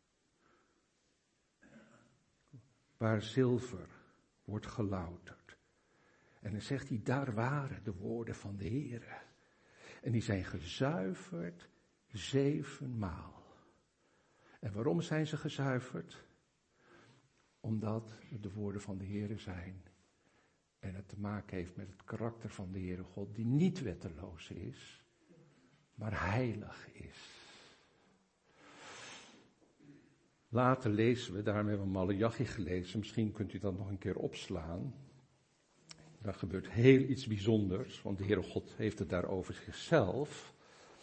Waar zilver wordt gelouterd. En dan zegt hij, daar waren de woorden van de Heere. En die zijn gezuiverd zevenmaal. En waarom zijn ze gezuiverd? Omdat het de woorden van de Heere zijn. En het te maken heeft met het karakter van de Heere God, die niet wetteloos is, maar heilig is. Later lezen we, daarom hebben we Maleachi gelezen, misschien kunt u dat nog een keer opslaan. Daar gebeurt heel iets bijzonders, want de Heere God heeft het daar over zichzelf.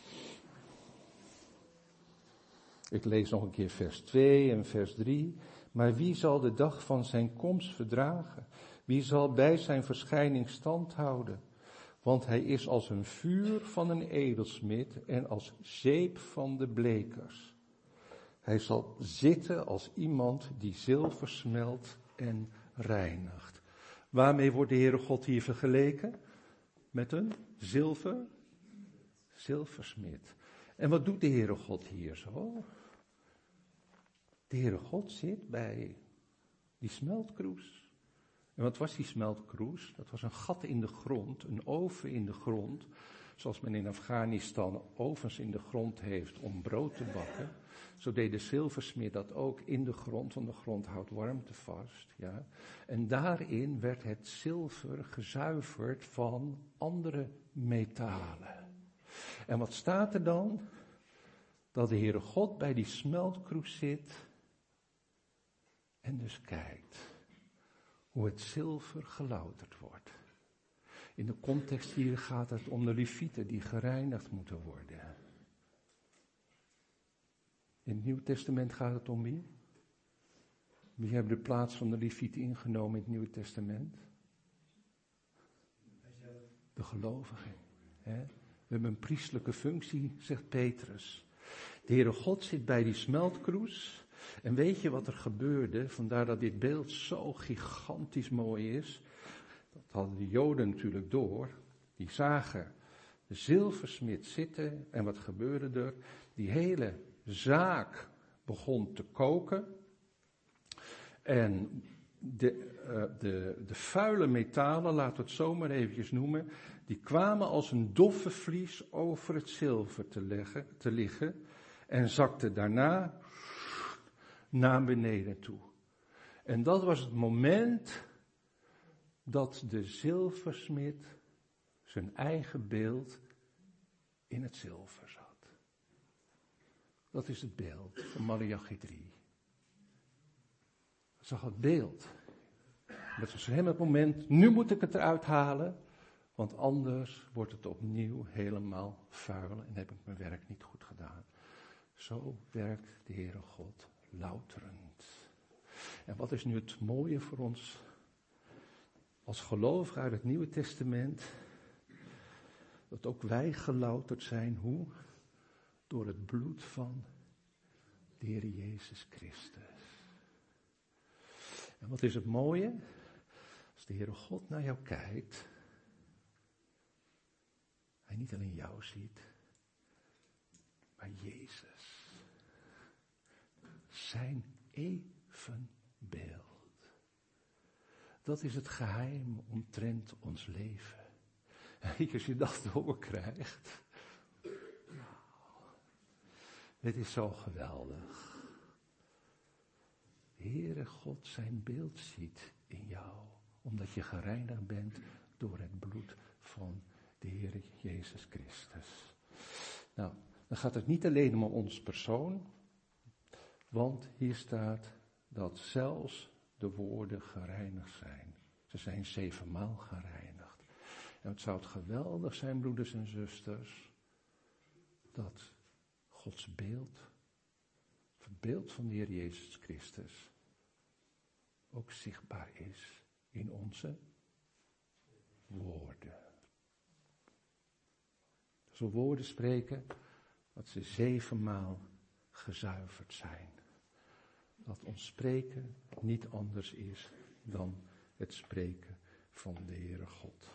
Ik lees nog een keer vers twee en vers drie. Maar wie zal de dag van zijn komst verdragen? Wie zal bij zijn verschijning stand houden? Want hij is als een vuur van een edelsmid en als zeep van de blekers. Hij zal zitten als iemand die zilver smelt en reinigt. Waarmee wordt de Heere God hier vergeleken? Met een zilver, zilversmid. En wat doet de Heere God hier zo? De Heere God zit bij die smeltkroes. En wat was die smeltkroes? Dat was een gat in de grond, een oven in de grond. Zoals men in Afghanistan ovens in de grond heeft om brood te bakken. Zo deed de zilversmid dat ook in de grond, want de grond houdt warmte vast. Ja. En daarin werd het zilver gezuiverd van andere metalen. En wat staat er dan? Dat de Heere God bij die smeltkroes zit en dus kijkt hoe het zilver gelouterd wordt. In de context hier gaat het om de levieten die gereinigd moeten worden. In het Nieuwe Testament gaat het om wie? Wie hebben de plaats van de levieten ingenomen in het Nieuwe Testament? De gelovigen. Hè? We hebben een priestelijke functie, zegt Petrus. De Heere God zit bij die smeltkroes. En weet je wat er gebeurde? Vandaar dat dit beeld zo gigantisch mooi is. Dat hadden de Joden natuurlijk door. Die zagen de zilversmid zitten. En wat gebeurde er? Die hele zaak begon te koken. En de, uh, de, de vuile metalen, laten we het zo maar eventjes noemen, die kwamen als een doffe vlies over het zilver te, leggen, te liggen. En zakten daarna naar beneden toe. En dat was het moment dat de zilversmid zijn eigen beeld in het zilver zat. Dat is het beeld van Maleachi drie. Hij zag het beeld. Dat was voor hem het moment, nu moet ik het eruit halen, want anders wordt het opnieuw helemaal vuil en heb ik mijn werk niet goed gedaan. Zo werkt de Heere God louterend. En wat is nu het mooie voor ons als gelovigen uit het Nieuwe Testament? Dat ook wij gelouterd zijn, hoe? Door het bloed van de Heer Jezus Christus. En wat is het mooie? Als de Heere God naar jou kijkt, hij niet alleen jou ziet, maar Jezus. Zijn evenbeeld. Dat is het geheim omtrent ons leven. Als je dat doorkrijgt. Het is zo geweldig. Heere God zijn beeld ziet in jou. Omdat je gereinigd bent door het bloed van de Heer Jezus Christus. Nou, dan gaat het niet alleen om ons persoon. Want hier staat dat zelfs de woorden gereinigd zijn. Ze zijn zevenmaal gereinigd. En het zou het geweldig zijn, broeders en zusters, dat Gods beeld, het beeld van de Heer Jezus Christus, ook zichtbaar is in onze woorden. Als we woorden spreken, dat ze zevenmaal gezuiverd zijn. Dat ons spreken niet anders is dan het spreken van de Heere God.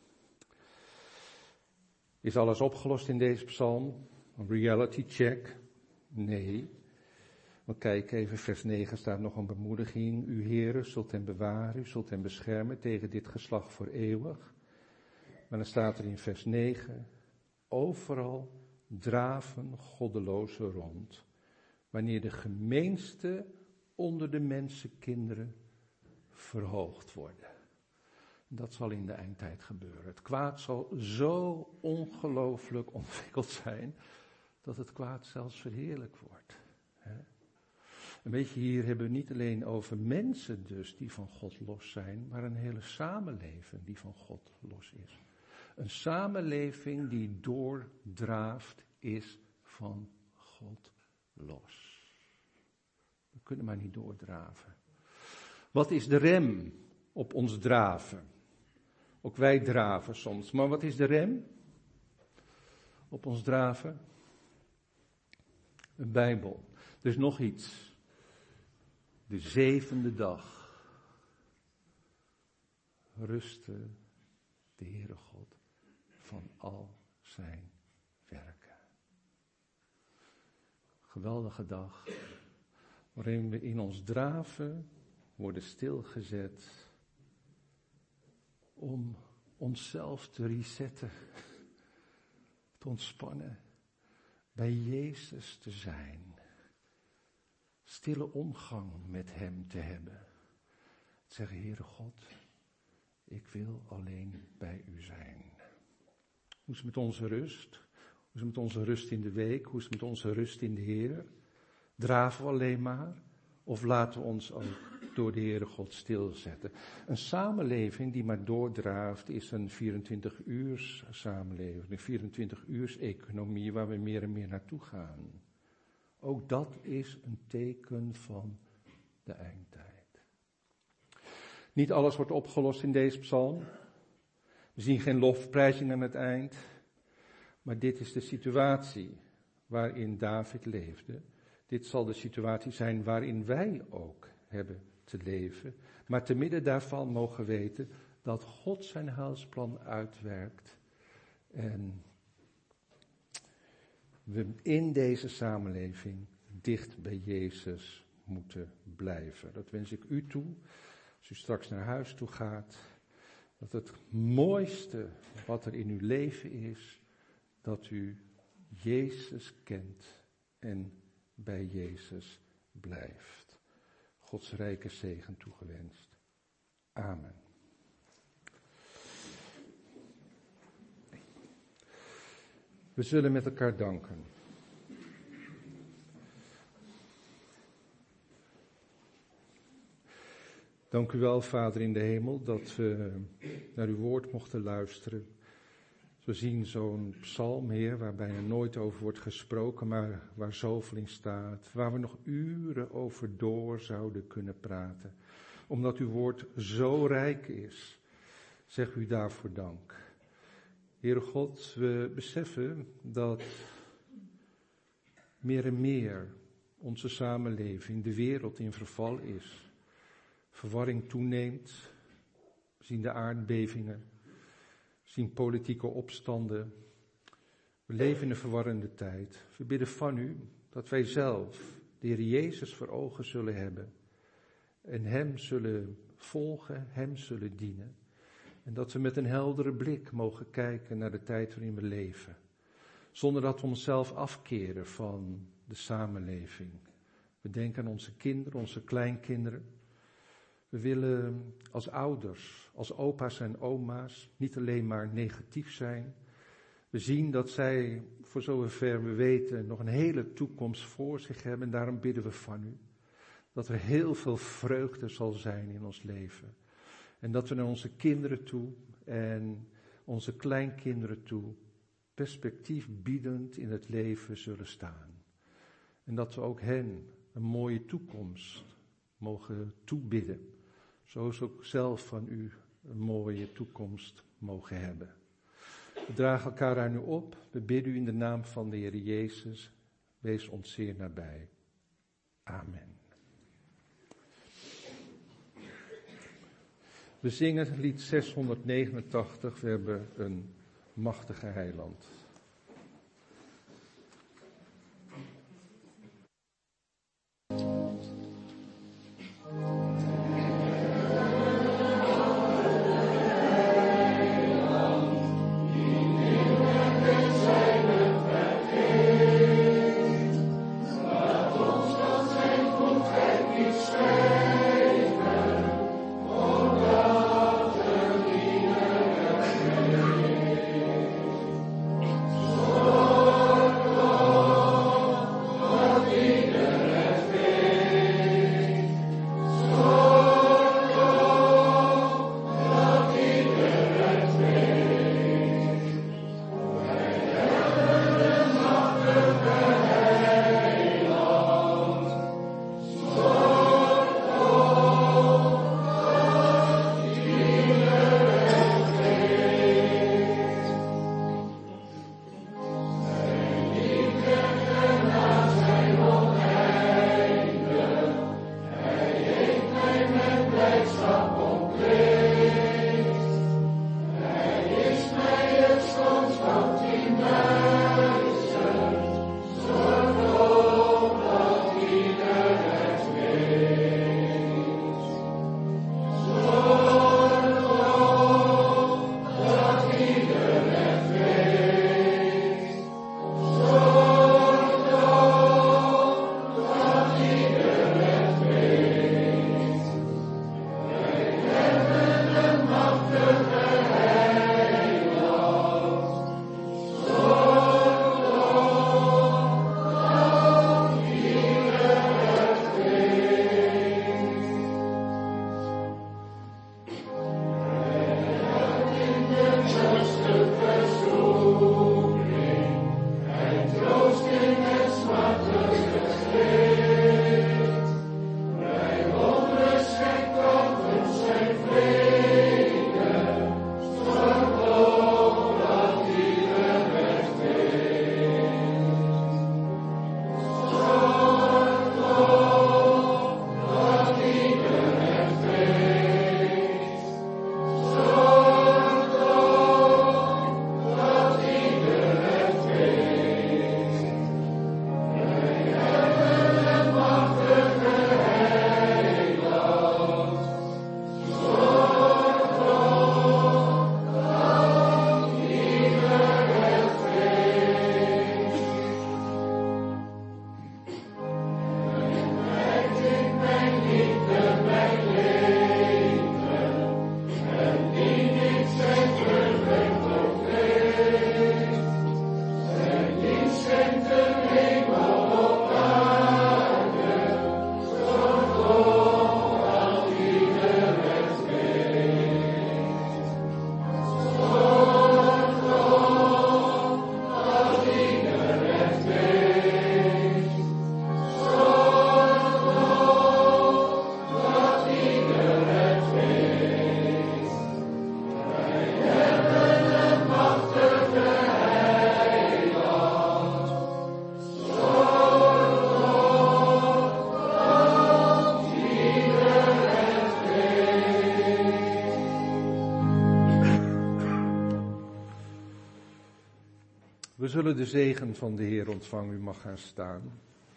Is alles opgelost in deze psalm? Een reality check? Nee. Want kijk even, vers negen staat nog een bemoediging. U Heere zult hem bewaren, u zult hem beschermen tegen dit geslacht voor eeuwig. Maar dan staat er in vers negen, overal draven goddelozen rond, wanneer de gemeenste onder de mensenkinderen verhoogd worden. Dat zal in de eindtijd gebeuren. Het kwaad zal zo ongelooflijk ontwikkeld zijn, dat het kwaad zelfs verheerlijk wordt. En weet je, hier hebben we niet alleen over mensen dus die van God los zijn, maar een hele samenleving die van God los is. Een samenleving die doordraaft is van God los. We kunnen maar niet doordraven. Wat is de rem op ons draven? Ook wij draven soms, maar wat is de rem op ons draven? Een Bijbel. Er is nog iets. De zevende dag rustte de Heere God van al zijn werken. Geweldige dag, waarin we in ons draven worden stilgezet om onszelf te resetten, te ontspannen, bij Jezus te zijn. Stille omgang met hem te hebben. Zeggen, Heere God, ik wil alleen bij u zijn. Hoe is het met onze rust? Hoe is het met onze rust in de week? Hoe is het met onze rust in de Heer? Draven we alleen maar? Of laten we ons ook door de Heere God stilzetten? Een samenleving die maar doordraaft is een vierentwintig uurs samenleving. Een vierentwintig uurs economie waar we meer en meer naartoe gaan. Ook dat is een teken van de eindtijd. Niet alles wordt opgelost in deze psalm. We zien geen lofprijzing aan het eind. Maar dit is de situatie waarin David leefde. Dit zal de situatie zijn waarin wij ook hebben te leven. Maar te midden daarvan mogen weten dat God zijn heilsplan uitwerkt. En we in deze samenleving dicht bij Jezus moeten blijven. Dat wens ik u toe, als u straks naar huis toe gaat. Dat het mooiste wat er in uw leven is, dat u Jezus kent en bij Jezus blijft. Gods rijke zegen toegewenst. Amen. We zullen met elkaar danken. Dank u wel, Vader in de hemel, dat we naar uw woord mochten luisteren. We zien zo'n psalm, Heer, waar bijna nooit over wordt gesproken, maar waar zoveel in staat. Waar we nog uren over door zouden kunnen praten. Omdat uw woord zo rijk is, zeg u daarvoor dank. Heere God, we beseffen dat meer en meer onze samenleving, de wereld in verval is. Verwarring toeneemt. We zien de aardbevingen. We zien politieke opstanden. We leven in een verwarrende tijd. We bidden van u dat wij zelf de Heer Jezus voor ogen zullen hebben. En hem zullen volgen, hem zullen dienen. En dat we met een heldere blik mogen kijken naar de tijd waarin we leven. Zonder dat we onszelf afkeren van de samenleving. We denken aan onze kinderen, onze kleinkinderen. We willen als ouders, als opa's en oma's niet alleen maar negatief zijn. We zien dat zij, voor zover we weten, nog een hele toekomst voor zich hebben. En daarom bidden we van u. Dat er heel veel vreugde zal zijn in ons leven. En dat we naar onze kinderen toe en onze kleinkinderen toe perspectief biedend in het leven zullen staan. En dat we ook hen een mooie toekomst mogen toebidden. Zo ze ook zelf van u een mooie toekomst mogen hebben. We dragen elkaar aan u op. We bidden u in de naam van de Heer Jezus. Wees ons zeer nabij. Amen. We zingen lied zeshonderdnegenentachtig. We hebben een machtige heiland. We zullen de zegen van de Heer ontvangen. U mag gaan staan.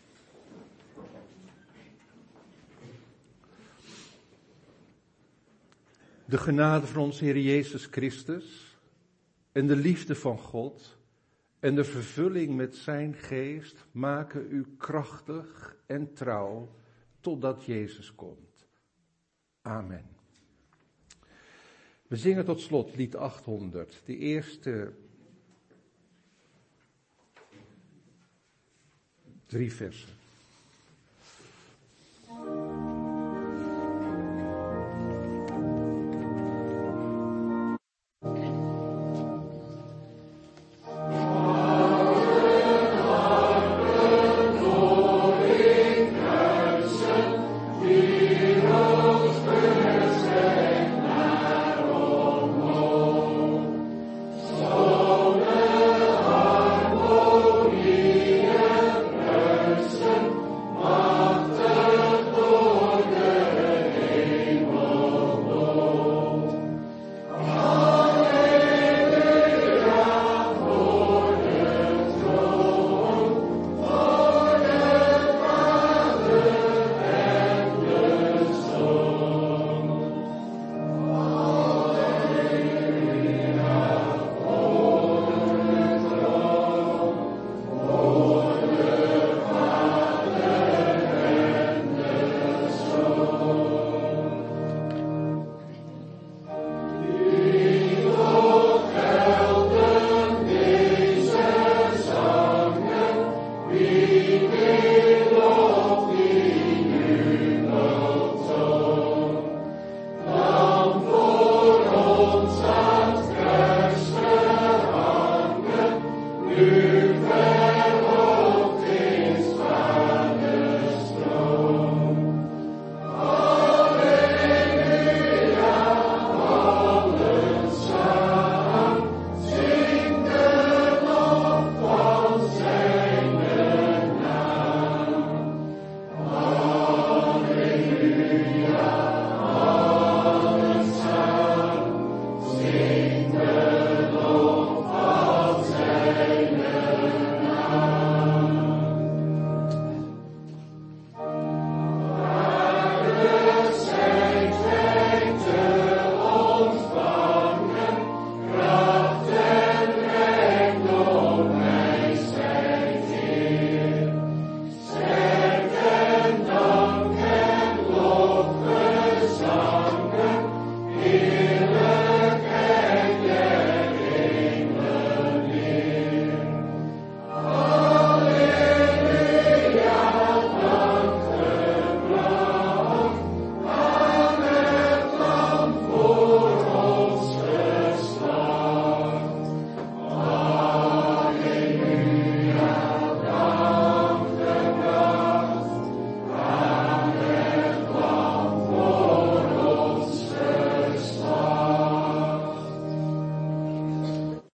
De genade van onze Heer Jezus Christus en de liefde van God en de vervulling met zijn geest maken u krachtig en trouw totdat Jezus komt. Amen. We zingen tot slot lied achthonderd, de eerste drie versen.